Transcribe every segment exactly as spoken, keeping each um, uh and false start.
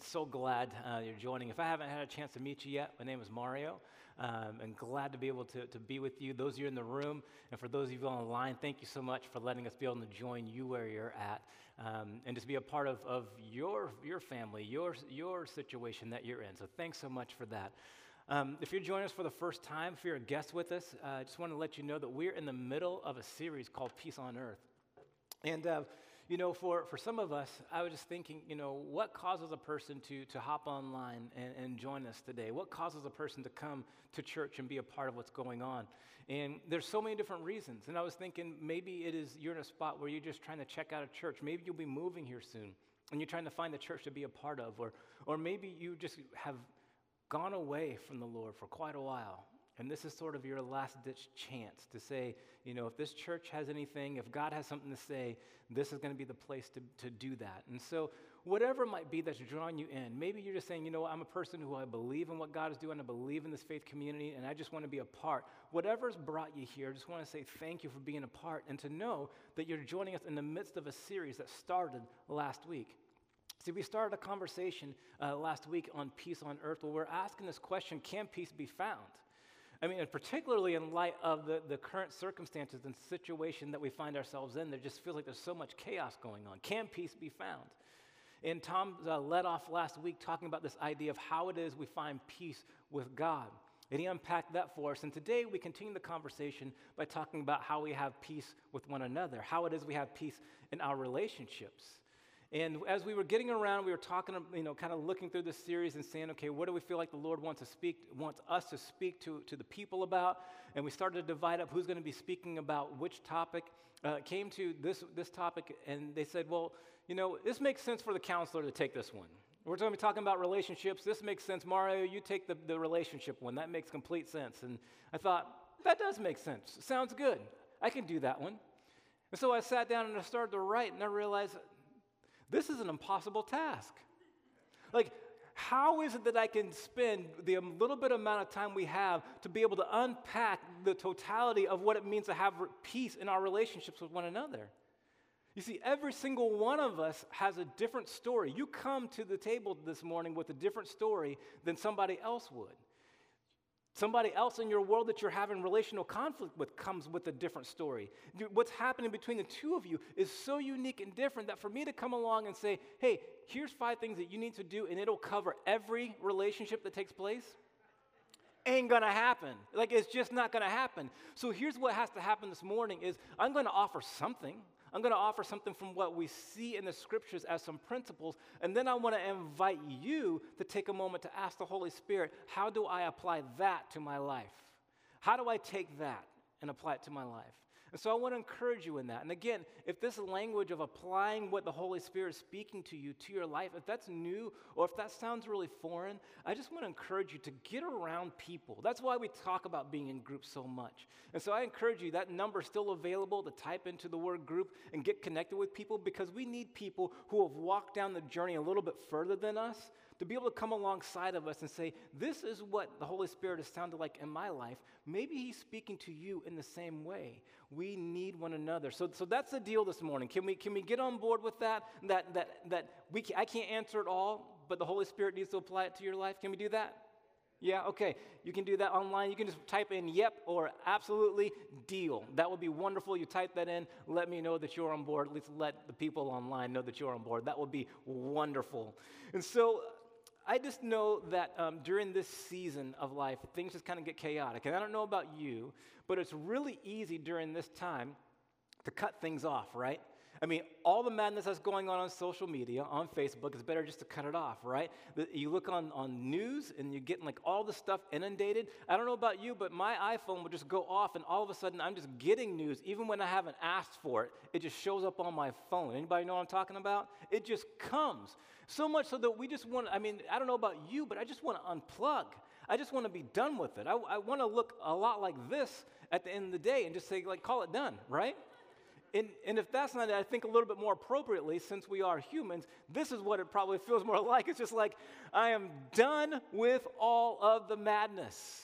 so glad uh, you're joining. If I haven't had a chance to meet you yet, my name is Mario, um, and glad to be able to, to be with you. Those of you in the room, and for those of you online, thank you so much for letting us be able to join you where you're at, um, and just be a part of, of your your family, your your situation that you're in. So thanks so much for that. Um, if you're joining us for the first time, if you're a guest with us, uh, I just want to let you know that we're in the middle of a series called Peace on Earth. And, uh, you know, for, for some of us, I was just thinking, you know, what causes a person to, to hop online and, and join us today? What causes a person to come to church and be a part of what's going on? And there's so many different reasons. And I was thinking maybe it is you're in a spot where you're just trying to check out a church. Maybe you'll be moving here soon, and you're trying to find a church to be a part of. Or, or maybe you just have gone away from the Lord for quite a while. And this is sort of your last-ditch chance to say, you know, if this church has anything, if God has something to say, this is going to be the place to, to do that. And so whatever it might be that's drawing you in, maybe you're just saying, you know, I'm a person who I believe in what God is doing, I believe in this faith community, and I just want to be a part. Whatever's brought you here, I just want to say thank you for being a part and to know that you're joining us in the midst of a series that started last week. See, we started a conversation uh, last week on peace on earth where we're asking this question, can peace be found? I mean, and particularly in light of the, the current circumstances and situation that we find ourselves in, there just feels like there's so much chaos going on. Can peace be found? And Tom uh, led off last week talking about this idea of how it is we find peace with God. And he unpacked that for us. And today we continue the conversation by talking about how we have peace with one another, how it is we have peace in our relationships. And as we were getting around, we were talking, you know, kind of looking through this series and saying, okay, what do we feel like the Lord wants to speak, wants us to speak to, to the people about? And we started to divide up who's going to be speaking about which topic. Uh, it came to this, this topic, and they said, well, you know, this makes sense for the counselor to take this one. We're going to be talking about relationships. This makes sense. Mario, you take the, the relationship one. That makes complete sense. And I thought, that does make sense. Sounds good. I can do that one. And so I sat down and I started to write, and I realized, this is an impossible task. Like, how is it that I can spend the little bit amount of time we have to be able to unpack the totality of what it means to have peace in our relationships with one another? You see, every single one of us has a different story. You come to the table this morning with a different story than somebody else would. Somebody else in your world that you're having relational conflict with comes with a different story. What's happening between the two of you is so unique and different that for me to come along and say, hey, here's five things that you need to do and it'll cover every relationship that takes place, ain't gonna happen. Like, it's just not gonna happen. So here's what has to happen this morning is I'm gonna offer something. I'm going to offer something from what we see in the scriptures as some principles, and then I want to invite you to take a moment to ask the Holy Spirit, how do I apply that to my life? How do I take that and apply it to my life? And so I want to encourage you in that. And again, if this language of applying what the Holy Spirit is speaking to you, to your life, if that's new or if that sounds really foreign, I just want to encourage you to get around people. That's why we talk about being in groups so much. And so I encourage you, that number is still available to type into the word group and get connected with people, because we need people who have walked down the journey a little bit further than us to be able to come alongside of us and say, this is what the Holy Spirit has sounded like in my life. Maybe he's speaking to you in the same way. We need one another. So, so that's the deal this morning. Can we, can we get on board with that? That, that, that we can, I can't answer it all, but the Holy Spirit needs to apply it to your life. Can we do that? Yeah, okay. You can do that online. You can just type in yep or absolutely deal. That would be wonderful. You type that in. Let me know that you're on board. At least let the people online know that you're on board. That would be wonderful. And so I just know that um, during this season of life, things just kind of get chaotic. And I don't know about you, but it's really easy during this time to cut things off, right? I mean, all the madness that's going on on social media, on Facebook, it's better just to cut it off, right? The, you look on, on news and you're getting like all the stuff inundated. I don't know about you, but my iPhone will just go off and all of a sudden I'm just getting news. Even when I haven't asked for it, it just shows up on my phone. Anybody know what I'm talking about? It just comes. So much so that we just want, I mean, I don't know about you, but I just want to unplug. I just want to be done with it. I, I want to look a lot like this at the end of the day and just say, like, call it done, right? And, and if that's not it, I think a little bit more appropriately, since we are humans, this is what it probably feels more like. It's just like, I am done with all of the madness.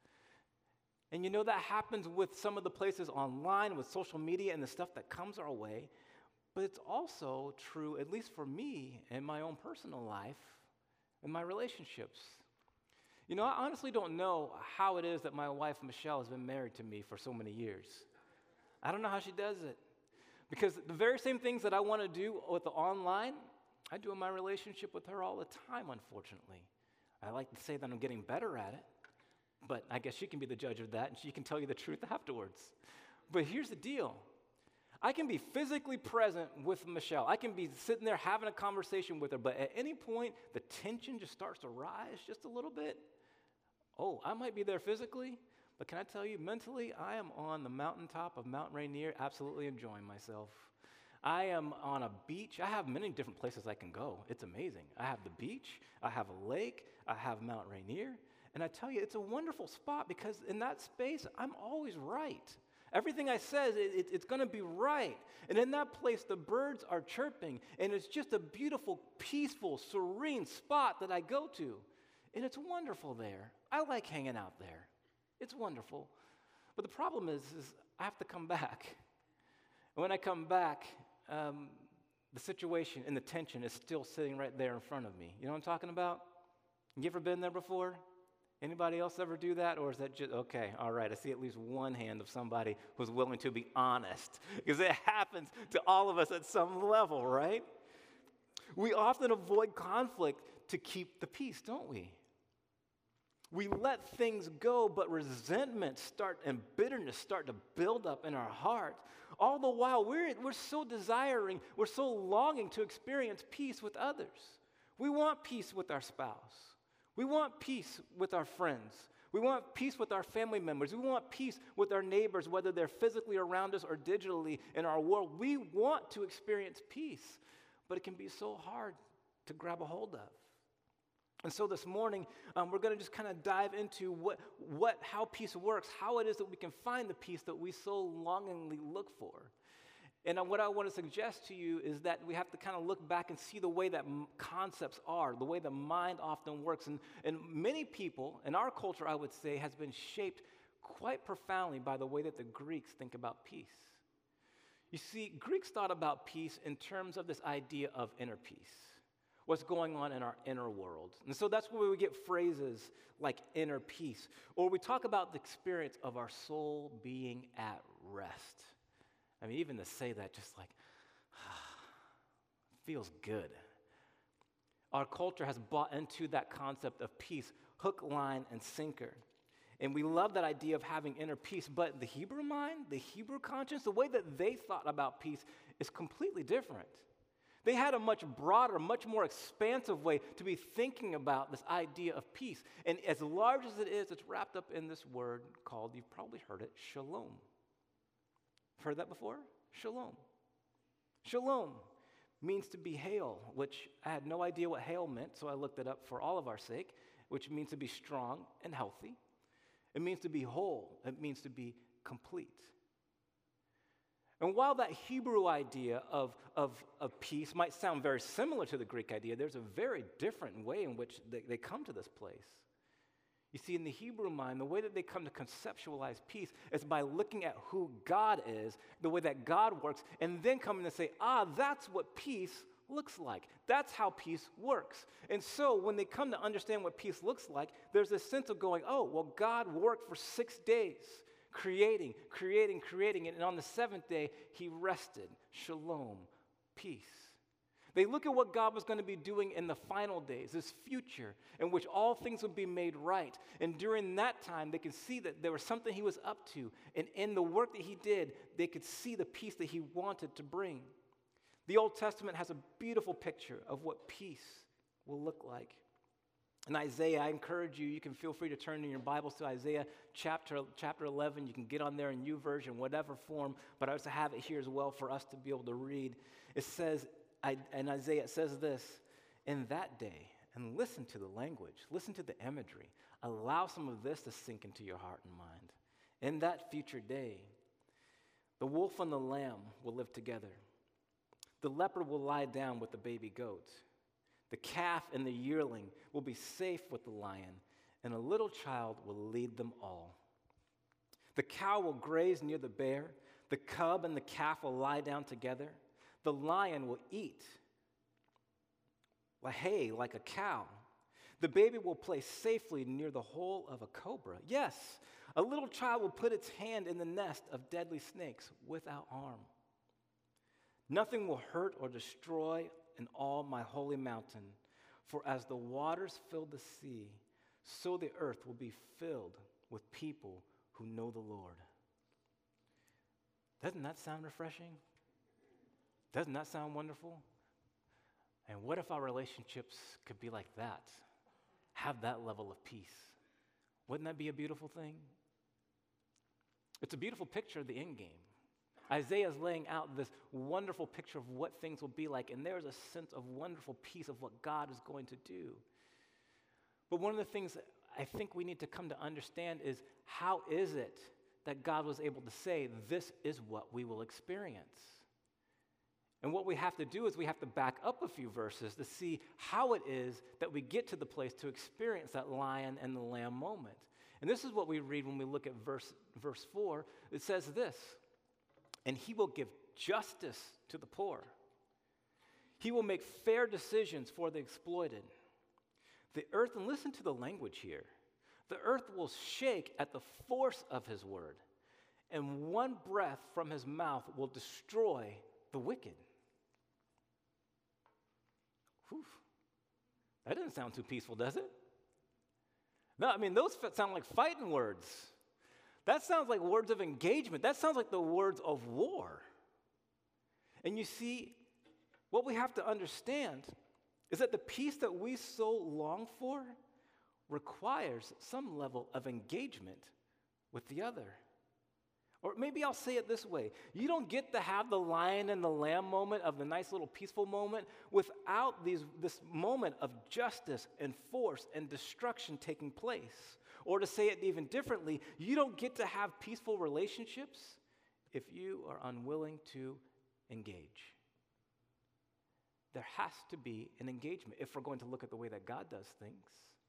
And you know that happens with some of the places online, with social media and the stuff that comes our way. But it's also true, at least for me in my own personal life, in my relationships. You know, I honestly don't know how it is that my wife, Michelle, has been married to me for so many years. I don't know how she does it. Because the very same things that I want to do with the online, I do in my relationship with her all the time, unfortunately. I like to say that I'm getting better at it, but I guess she can be the judge of that, and she can tell you the truth afterwards. But here's the deal. I can be physically present with Michelle. I can be sitting there having a conversation with her, but at any point, the tension just starts to rise just a little bit. Oh, I might be there physically, but can I tell you, mentally, I am on the mountaintop of Mount Rainier, absolutely enjoying myself. I am on a beach. I have many different places I can go. It's amazing. I have the beach, I have a lake, I have Mount Rainier, and I tell you, it's a wonderful spot because in that space, I'm always right. Everything I says, it, it, it's going to be right. And in that place, the birds are chirping, and it's just a beautiful, peaceful, serene spot that I go to. And it's wonderful there. I like hanging out there. It's wonderful. But the problem is, is I have to come back. And when I come back, um, the situation and the tension is still sitting right there in front of me. You know what I'm talking about? You ever been there before? Anybody else ever do that? Or is that just, okay, all right, I see at least one hand of somebody who's willing to be honest. Because it happens to all of us at some level, right? We often avoid conflict to keep the peace, don't we? We let things go, but resentment start and bitterness start to build up in our heart. All the while, we're, we're so desiring, we're so longing to experience peace with others. We want peace with our spouse. We want peace with our friends. We want peace with our family members. We want peace with our neighbors, whether they're physically around us or digitally in our world. We want to experience peace, but it can be so hard to grab a hold of. And so this morning, um, we're going to just kind of dive into what, what, how peace works, how it is that we can find the peace that we so longingly look for. And uh, what I want to suggest to you is that we have to kind of look back and see the way that m- concepts are, the way the mind often works. And, and many people in our culture, I would say, has been shaped quite profoundly by the way that the Greeks think about peace. You see, Greeks thought about peace in terms of this idea of inner peace. What's going on in our inner world. And so that's where we get phrases like inner peace, or we talk about the experience of our soul being at rest. I mean, even to say that just like, feels good. Our culture has bought into that concept of peace, hook, line, and sinker. And we love that idea of having inner peace, but the Hebrew mind, the Hebrew conscience, the way that they thought about peace is completely different. They had a much broader, much more expansive way to be thinking about this idea of peace. And as large as it is, it's wrapped up in this word called, you've probably heard it, shalom. Heard that before? Shalom. Shalom means to be hail, which I had no idea what hail meant, so I looked it up for all of our sake, which means to be strong and healthy. It means to be whole. It means to be complete. And while that Hebrew idea of, of, of peace might sound very similar to the Greek idea, there's a very different way in which they, they come to this place. You see, in the Hebrew mind, the way that they come to conceptualize peace is by looking at who God is, the way that God works, and then coming to say, ah, that's what peace looks like. That's how peace works. And so when they come to understand what peace looks like, there's this sense of going, oh, well, God worked for six days. Creating, creating, creating, and on the seventh day, he rested. Shalom, peace. They look at what God was going to be doing in the final days, this future, in which all things would be made right. And during that time, they could see that there was something he was up to. And in the work that he did, they could see the peace that he wanted to bring. The Old Testament has a beautiful picture of what peace will look like. In Isaiah, I encourage you, you can feel free to turn in your Bibles to Isaiah chapter, chapter eleven. You can get on there in YouVersion, whatever form, but I also have it here as well for us to be able to read. It says, I, in Isaiah, it says this, in that day, and listen to the language, listen to the imagery, allow some of this to sink into your heart and mind. In that future day, the wolf and the lamb will live together. The leopard will lie down with the baby goat. The calf and the yearling will be safe with the lion, and a little child will lead them all. The cow will graze near the bear. The cub and the calf will lie down together. The lion will eat hay like a cow, The baby will play safely near the hole of a cobra. Yes, a little child will put its hand in the nest of deadly snakes without harm. Nothing will hurt or destroy in all my holy mountain, for as the waters fill the sea, so the earth will be filled with people who know the Lord. Doesn't that sound refreshing? Doesn't that sound wonderful? And what if our relationships could be like that? Have that level of peace. Wouldn't that be a beautiful thing? It's a beautiful picture of the end game. Isaiah is laying out this wonderful picture of what things will be like, and there's a sense of wonderful peace of what God is going to do. But one of the things that I think we need to come to understand is, how is it that God was able to say, this is what we will experience? And what we have to do is we have to back up a few verses to see how it is that we get to the place to experience that lion and the lamb moment. And this is what we read when we look at verse, verse four. It says this, and he will give justice to the poor. He will make fair decisions for the exploited. The earth, and listen to the language here, the earth will shake at the force of his word, and one breath from his mouth will destroy the wicked. Whew. That doesn't sound too peaceful, does it? No, I mean, those sound like fighting words. That sounds like words of engagement. That sounds like the words of war. And you see, what we have to understand is that the peace that we so long for requires some level of engagement with the other. Or maybe I'll say it this way. You don't get to have the lion and the lamb moment of the nice little peaceful moment without these, this moment of justice and force and destruction taking place. Or to say it even differently, you don't get to have peaceful relationships if you are unwilling to engage. There has to be an engagement if we're going to look at the way that God does things.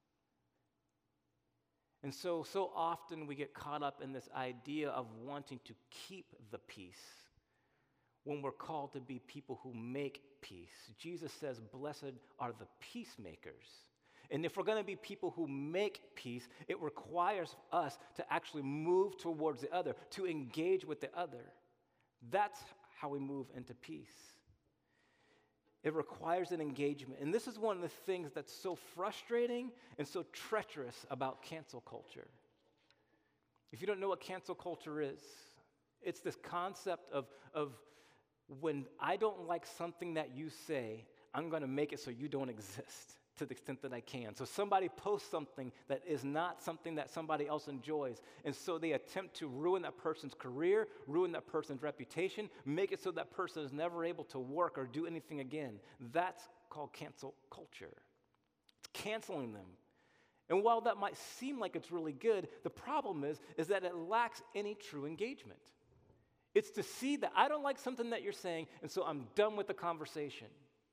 And so, so often we get caught up in this idea of wanting to keep the peace when we're called to be people who make peace. Jesus says, blessed are the peacemakers. And if we're going to be people who make peace, it requires us to actually move towards the other, to engage with the other. That's how we move into peace. It requires an engagement. And this is one of the things that's so frustrating and so treacherous about cancel culture. If you don't know what cancel culture is, it's this concept of, of when I don't like something that you say, I'm going to make it so you don't exist to the extent that I can. So somebody posts something that is not something that somebody else enjoys, and so they attempt to ruin that person's career, ruin that person's reputation, make it so that person is never able to work or do anything again. That's called cancel culture. It's canceling them. And while that might seem like it's really good, the problem is, is that it lacks any true engagement. It's to see that I don't like something that you're saying, and so I'm done with the conversation.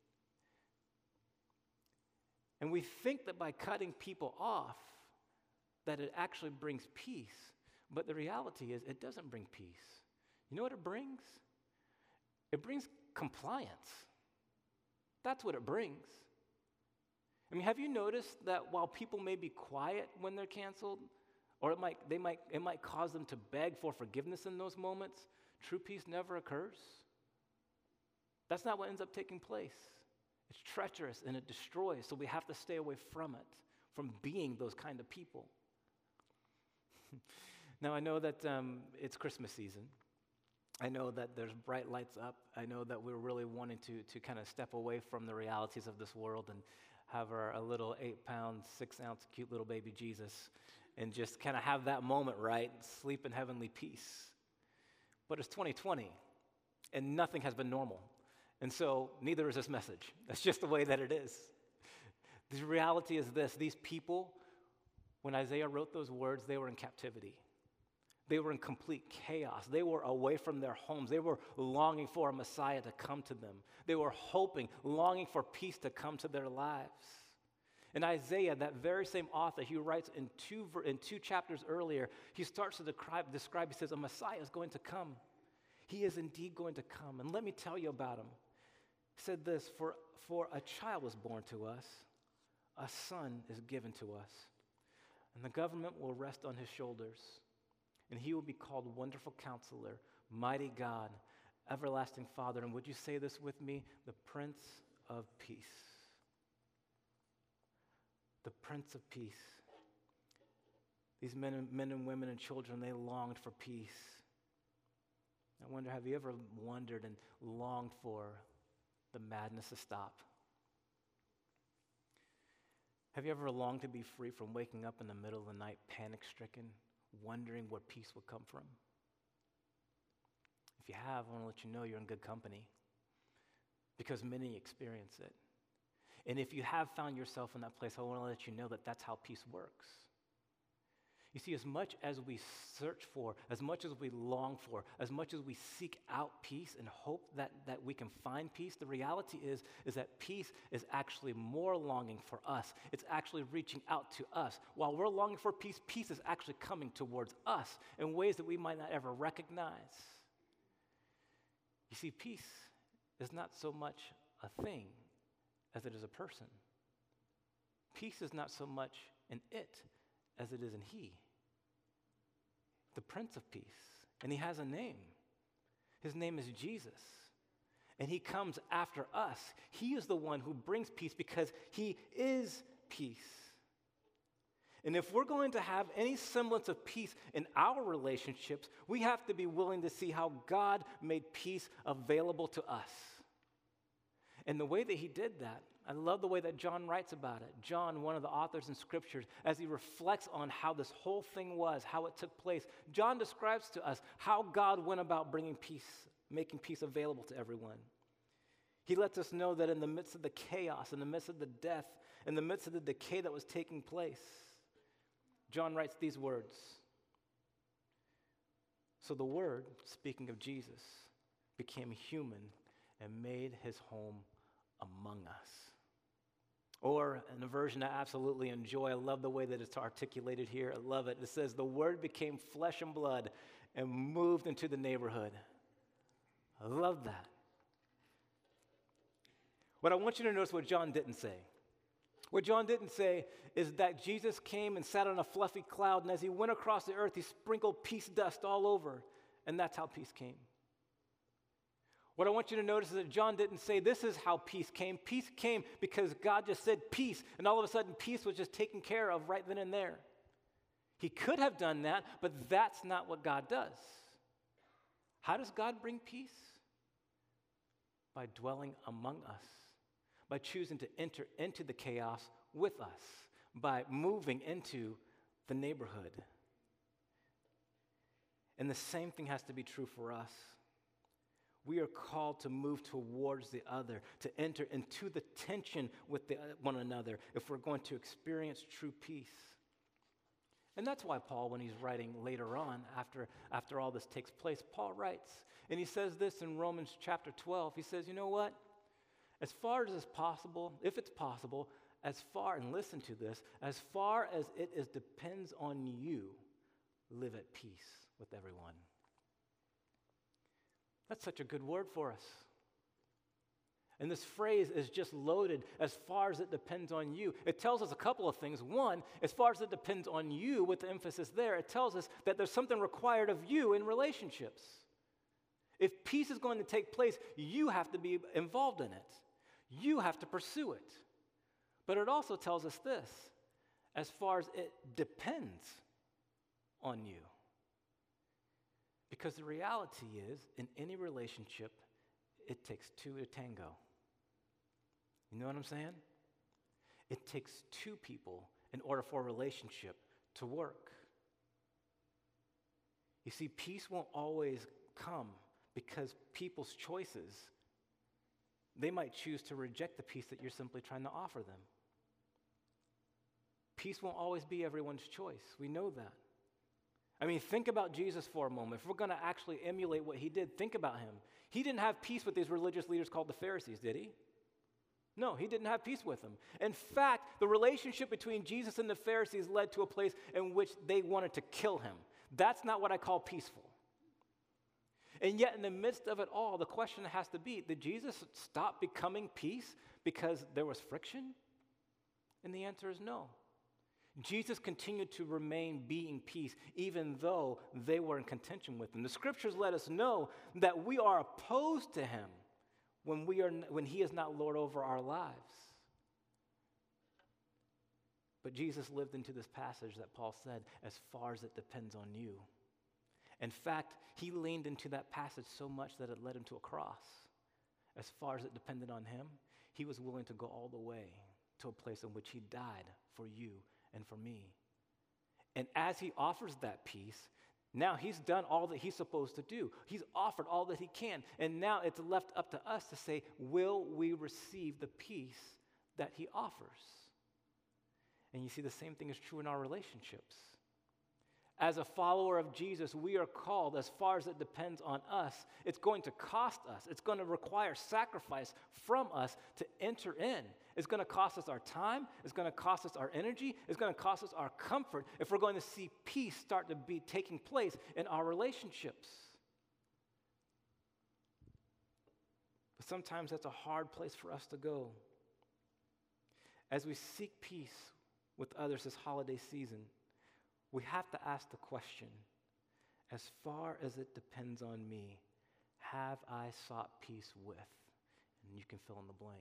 And we think that by cutting people off, that it actually brings peace. But the reality is, it doesn't bring peace. You know what it brings? It brings compliance. That's what it brings. I mean, have you noticed that while people may be quiet when they're canceled, or it might, they might, it might cause them to beg for forgiveness in those moments, true peace never occurs? That's not what ends up taking place. It's treacherous and it destroys, so we have to stay away from it, from being those kind of people. Now, I know that um, it's Christmas season. I know that there's bright lights up. I know that we're really wanting to, to kind of step away from the realities of this world and have our a little eight-pound, six-ounce cute little baby Jesus and just kind of have that moment, right? Sleep in heavenly peace. But it's twenty twenty, and nothing has been normal. And so neither is this message. That's just the way that it is. The reality is this: these people, when Isaiah wrote those words, they were in captivity. They were in complete chaos. They were away from their homes. They were longing for a Messiah to come to them. They were hoping, longing for peace to come to their lives. And Isaiah, that very same author, he writes in two, in two chapters earlier, he starts to describe, describe, he says, a Messiah is going to come. He is indeed going to come. And let me tell you about him. He said this, for, for a child was born to us, a son is given to us, and the government will rest on his shoulders, and he will be called Wonderful Counselor, Mighty God, Everlasting Father. And would you say this with me? The Prince of Peace. The Prince of Peace. These men and, men and women and children, they longed for peace. I wonder, have you ever wondered and longed for the madness to stop? Have you ever longed to be free from waking up in the middle of the night, panic-stricken, wondering where peace would come from? If you have, I want to let you know you're in good company, because many experience it. And if you have found yourself in that place, I want to let you know that that's how peace works. You see, as much as we search for, as much as we long for, as much as we seek out peace and hope that, that we can find peace, the reality is, is that peace is actually more longing for us. It's actually reaching out to us. While we're longing for peace, peace is actually coming towards us in ways that we might not ever recognize. You see, peace is not so much a thing as it is a person. Peace is not so much an it as it is in he, the Prince of Peace. And he has a name. His name is Jesus. And he comes after us. He is the one who brings peace because he is peace. And if we're going to have any semblance of peace in our relationships, we have to be willing to see how God made peace available to us. And the way that he did that, I love the way that John writes about it. John, one of the authors in Scriptures, as he reflects on how this whole thing was, how it took place, John describes to us how God went about bringing peace, making peace available to everyone. He lets us know that in the midst of the chaos, in the midst of the death, in the midst of the decay that was taking place, John writes these words. So the Word, speaking of Jesus, became human and made his home among us. Or in a version I absolutely enjoy, I love the way that it's articulated here. I love it. It says, the Word became flesh and blood and moved into the neighborhood. I love that. What I want you to notice what John didn't say. What John didn't say is that Jesus came and sat on a fluffy cloud, and as he went across the earth, he sprinkled peace dust all over, and that's how peace came. What I want you to notice is that John didn't say this is how peace came. Peace came because God just said peace, and all of a sudden peace was just taken care of right then and there. He could have done that, but that's not what God does. How does God bring peace? By dwelling among us, by choosing to enter into the chaos with us, by moving into the neighborhood. And the same thing has to be true for us. We are called to move towards the other, to enter into the tension with the, one another if we're going to experience true peace. And that's why Paul, when he's writing later on, after, after all this takes place, Paul writes, and he says this in Romans chapter twelve. He says, you know what? As far as is possible, if it's possible, as far, and listen to this, as far as it is depends on you, live at peace with everyone. That's such a good word for us. And this phrase is just loaded, as far as it depends on you. It tells us a couple of things. One, as far as it depends on you, with the emphasis there, it tells us that there's something required of you in relationships. If peace is going to take place, you have to be involved in it. You have to pursue it. But it also tells us this, as far as it depends on you. Because the reality is, in any relationship, it takes two to tango. You know what I'm saying? It takes two people in order for a relationship to work. You see, peace won't always come because people's choices, they might choose to reject the peace that you're simply trying to offer them. Peace won't always be everyone's choice. We know that. I mean, think about Jesus for a moment. If we're going to actually emulate what he did, think about him. He didn't have peace with these religious leaders called the Pharisees, did he? No, he didn't have peace with them. In fact, the relationship between Jesus and the Pharisees led to a place in which they wanted to kill him. That's not what I call peaceful. And yet, in the midst of it all, the question has to be, did Jesus stop becoming peace because there was friction? And the answer is no. Jesus continued to remain being peace even though they were in contention with him. The scriptures let us know that we are opposed to him when, we are, when he is not Lord over our lives. But Jesus lived into this passage that Paul said, as far as it depends on you. In fact, he leaned into that passage so much that it led him to a cross. As far as it depended on him, he was willing to go all the way to a place in which he died for you and for me. And as he offers that peace, now he's done all that he's supposed to do. He's offered all that he can. And now it's left up to us to say, will we receive the peace that he offers? And you see, the same thing is true in our relationships. As a follower of Jesus, we are called, as far as it depends on us, it's going to cost us. It's going to require sacrifice from us to enter in. It's going to cost us our time. It's going to cost us our energy. It's going to cost us our comfort if we're going to see peace start to be taking place in our relationships. But sometimes that's a hard place for us to go. As we seek peace with others this holiday season, we have to ask the question, as far as it depends on me, have I sought peace with? And you can fill in the blank.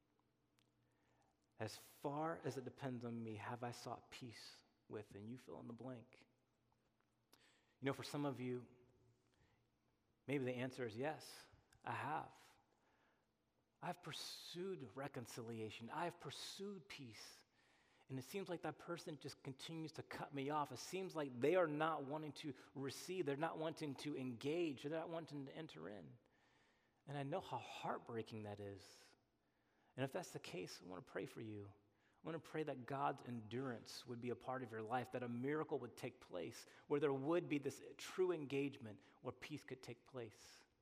As far as it depends on me, have I sought peace with? And you fill in the blank. You know, for some of you, maybe the answer is yes, I have. I've pursued reconciliation. I've pursued peace. And it seems like that person just continues to cut me off. It seems like they are not wanting to receive. They're not wanting to engage. They're not wanting to enter in. And I know how heartbreaking that is. And if that's the case, I want to pray for you. I want to pray that God's endurance would be a part of your life, that a miracle would take place, where there would be this true engagement where peace could take place.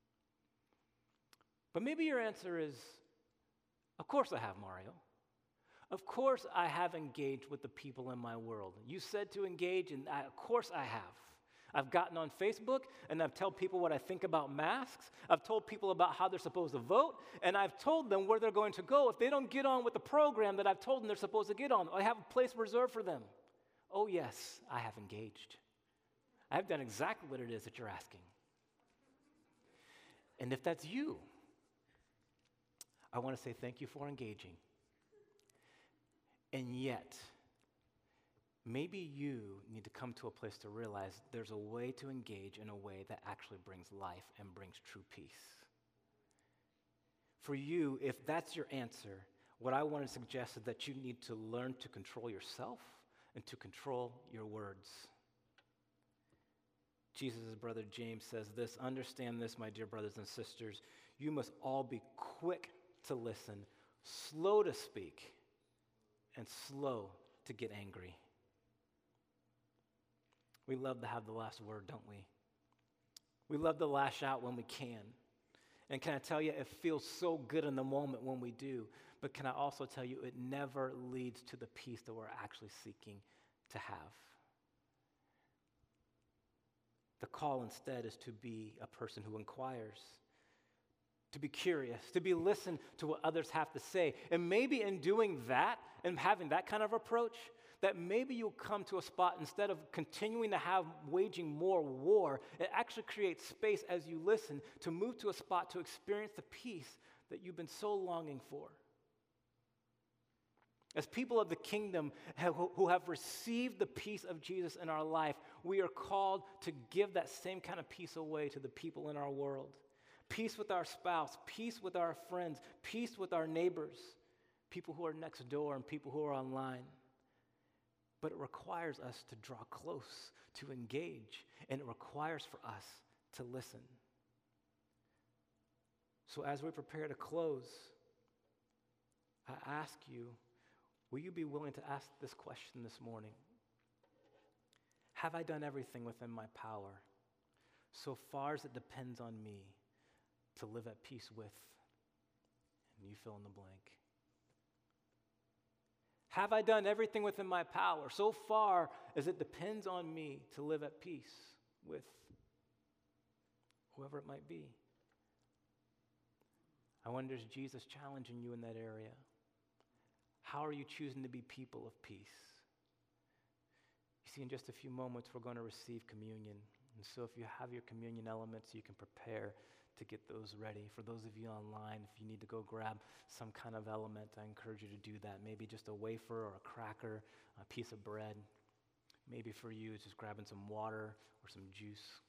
But maybe your answer is, of course I have, Mario. Of course I have engaged with the people in my world. You said to engage, and I, of course I have. I've gotten on Facebook, and I've told people what I think about masks. I've told people about how they're supposed to vote, and I've told them where they're going to go if they don't get on with the program that I've told them they're supposed to get on. I have a place reserved for them. Oh yes, I have engaged. I've done exactly what it is that you're asking. And if that's you, I want to say thank you for engaging. And yet, maybe you need to come to a place to realize there's a way to engage in a way that actually brings life and brings true peace. For you, if that's your answer, what I want to suggest is that you need to learn to control yourself and to control your words. Jesus' brother James says this, understand this, my dear brothers and sisters, you must all be quick to listen, slow to speak, and slow to get angry. We love to have the last word, don't we? We love to lash out when we can. And can I tell you, it feels so good in the moment when we do. But can I also tell you, it never leads to the peace that we're actually seeking to have. The call instead is to be a person who inquires, to be curious, to be listened to what others have to say. And maybe in doing that and having that kind of approach, that maybe you'll come to a spot, instead of continuing to have waging more war, it actually creates space as you listen to move to a spot to experience the peace that you've been so longing for. As people of the kingdom who have received the peace of Jesus in our life, we are called to give that same kind of peace away to the people in our world. Peace with our spouse, peace with our friends, peace with our neighbors, people who are next door and people who are online. But it requires us to draw close, to engage, and it requires for us to listen. So as we prepare to close, I ask you, will you be willing to ask this question this morning? Have I done everything within my power, so far as it depends on me, to live at peace with? And you fill in the blank. Have I done everything within my power, so far as it depends on me, to live at peace with whoever it might be? I wonder, is Jesus challenging you in that area? How are you choosing to be people of peace? You see, in just a few moments, we're going to receive communion. And so if you have your communion elements, you can prepare to get those ready. For those of you online, if you need to go grab some kind of element, I encourage you to do that. Maybe just a wafer or a cracker, a piece of bread. Maybe for you, it's just grabbing some water or some juice.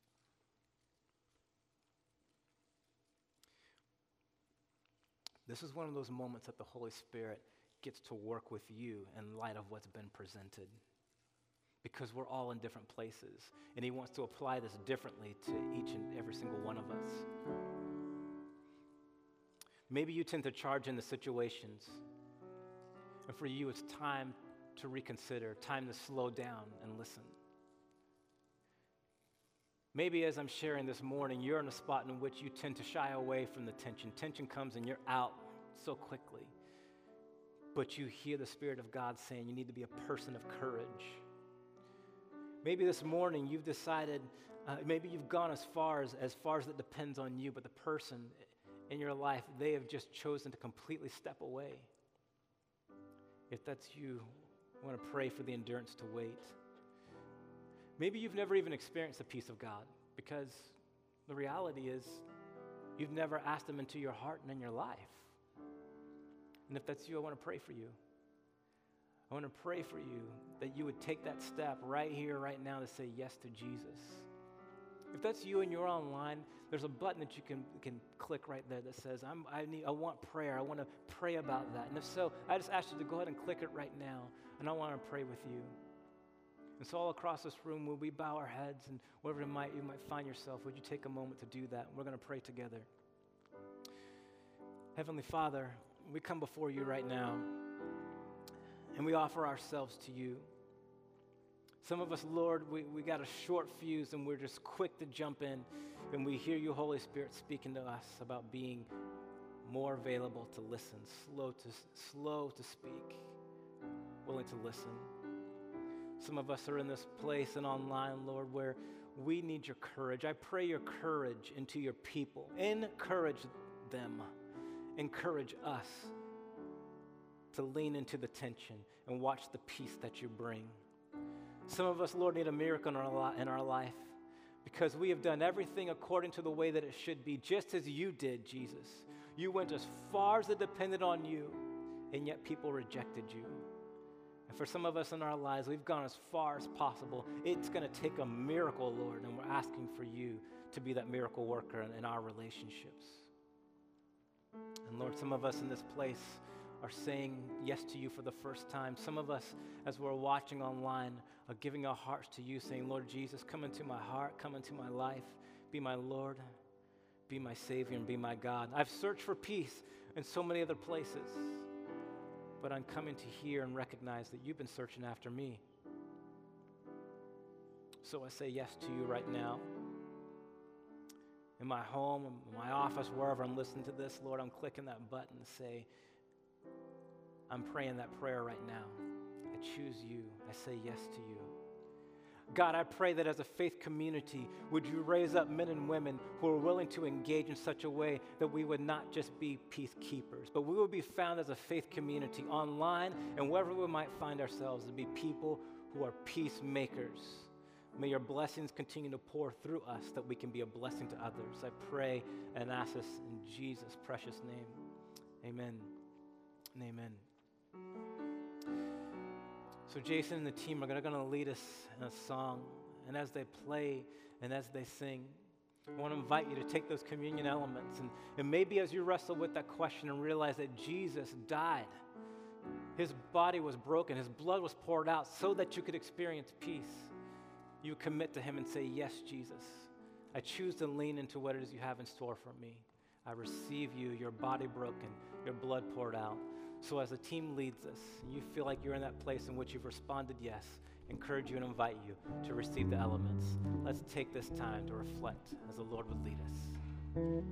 This is one of those moments that the Holy Spirit gets to work with you in light of what's been presented. Because we're all in different places, and he wants to apply this differently to each and every single one of us. Maybe you tend to charge into situations, and for you it's time to reconsider, time to slow down and listen. Maybe as I'm sharing this morning, you're in a spot in which you tend to shy away from the tension. Tension comes and you're out so quickly, but you hear the Spirit of God saying you need to be a person of courage. Maybe this morning you've decided, uh, maybe you've gone as far as, as far as it depends on you, but the person in your life, they have just chosen to completely step away. If that's you, I want to pray for the endurance to wait. Maybe you've never even experienced the peace of God, because the reality is you've never asked him into your heart and in your life. And if that's you, I want to pray for you. I want to pray for you that you would take that step right here, right now to say yes to Jesus. If that's you and you're online, there's a button that you can, can click right there that says, I'm, I, need, I want prayer. I want to pray about that. And if so, I just ask you to go ahead and click it right now, and I want to pray with you. And so all across this room, will we bow our heads, and wherever it might, you might find yourself, would you take a moment to do that? We're going to pray together. Heavenly Father, we come before you right now, and we offer ourselves to you. Some of us, Lord, we, we got a short fuse and we're just quick to jump in, and we hear you, Holy Spirit, speaking to us about being more available to listen, slow to, slow to speak, willing to listen. Some of us are in this place and online, Lord, where we need your courage. I pray your courage into your people. Encourage them. Encourage us to lean into the tension and watch the peace that you bring. Some of us, Lord, need a miracle in our, li- in our life because we have done everything according to the way that it should be, just as you did, Jesus. You went as far as it depended on you, and yet people rejected you. And for some of us in our lives, we've gone as far as possible. It's going to take a miracle, Lord, and we're asking for you to be that miracle worker in, in our relationships. And Lord, some of us in this place are saying yes to you for the first time. Some of us, as we're watching online, are giving our hearts to you, saying, Lord Jesus, come into my heart, come into my life, be my Lord, be my Savior, and be my God. I've searched for peace in so many other places, but I'm coming to hear and recognize that you've been searching after me. So I say yes to you right now. In my home, in my office, wherever I'm listening to this, Lord, I'm clicking that button to say, I'm praying that prayer right now. I choose you. I say yes to you. God, I pray that as a faith community, would you raise up men and women who are willing to engage in such a way that we would not just be peacekeepers, but we would be found as a faith community online and wherever we might find ourselves to be people who are peacemakers. May your blessings continue to pour through us that we can be a blessing to others. I pray and ask this in Jesus' precious name. Amen and amen. So Jason and the team are going to lead us in a song, and as they play and as they sing, I want to invite you to take those communion elements, and, and maybe as you wrestle with that question and realize that Jesus died, his body was broken, his blood was poured out so that you could experience peace, you commit to him and say, yes, Jesus, I choose to lean into what it is you have in store for me. I receive you, your body broken, your blood poured out. So as the team leads us, and you feel like you're in that place in which you've responded yes, encourage you and invite you to receive the elements. Let's take this time to reflect as the Lord would lead us.